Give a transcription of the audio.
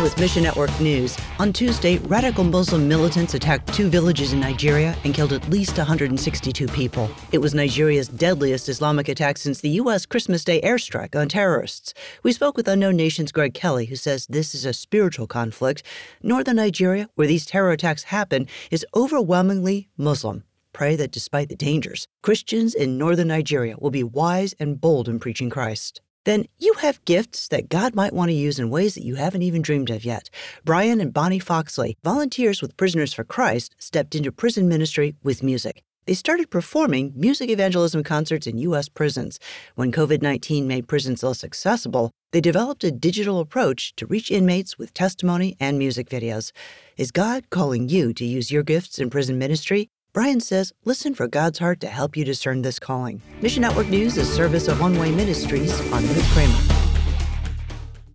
with Mission Network News. On Tuesday, radical Muslim militants attacked 2 villages in Nigeria and killed at least 162 people. It was Nigeria's deadliest Islamic attack since the U.S. Christmas Day airstrike on terrorists. We spoke with Unknown Nation's Greg Kelly, who says this is a spiritual conflict. Northern Nigeria, where these terror attacks happen, is overwhelmingly Muslim. Pray that despite the dangers, Christians in northern Nigeria will be wise and bold in preaching Christ. Then you have gifts that God might want to use in ways that you haven't even dreamed of yet. Brian and Bonnie Foxley, volunteers with Prisoners for Christ, stepped into prison ministry with music. They started performing music evangelism concerts in U.S. prisons. When COVID-19 made prisons less accessible, they developed a digital approach to reach inmates with testimony and music videos. Is God calling you to use your gifts in prison ministry? Brian says, listen for God's heart to help you discern this calling. Mission Network News is service of One Way Ministries on Ruth Kramer.